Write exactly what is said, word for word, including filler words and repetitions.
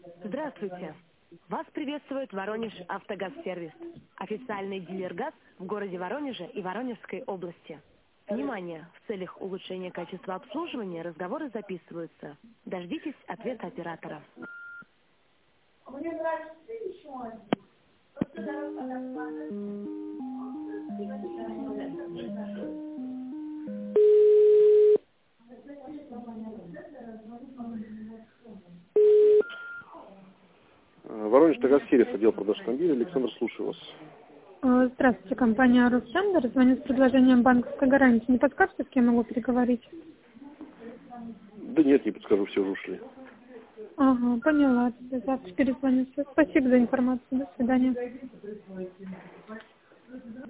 Здравствуйте. Вас приветствует Воронеж Автогаз-сервис. Официальный дилер ГАЗ в городе Воронеже и Воронежской области. Внимание! В целях улучшения качества обслуживания разговоры записываются. Дождитесь ответа оператора. Воронеж Автогаз-сервис, отдел продаж автомобилей. Александр, слушаю вас. Э, Здравствуйте, компания «Ростендер». Звоню с предложением банковской гарантии. Не подскажете, с кем могу переговорить? Да нет, не подскажу, все уже ушли. Ага, поняла. Завтра перезвоню. Всё, спасибо за информацию. До свидания.